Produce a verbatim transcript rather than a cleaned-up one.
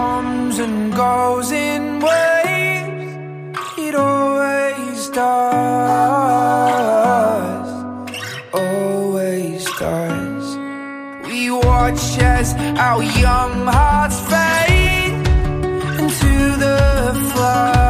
comes and goes in waves. It always does, always does. We watch as our young hearts fade into the flood.